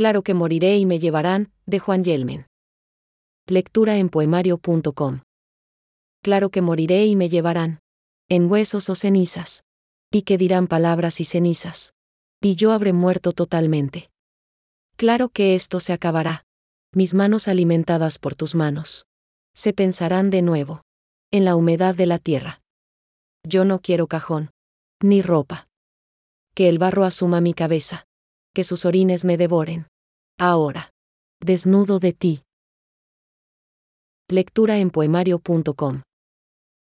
Claro que moriré y me llevarán, de Juan Yelmen. Lectura en poemario.com. Claro que moriré y me llevarán. En huesos o cenizas. Y que dirán palabras y cenizas. Y yo habré muerto totalmente. Claro que esto se acabará. Mis manos alimentadas por tus manos. Se pensarán de nuevo. En la humedad de la tierra. Yo no quiero cajón. Ni ropa. Que el barro asuma mi cabeza. Que sus orines me devoren. Ahora. Desnudo de ti. Lectura en poemario.com.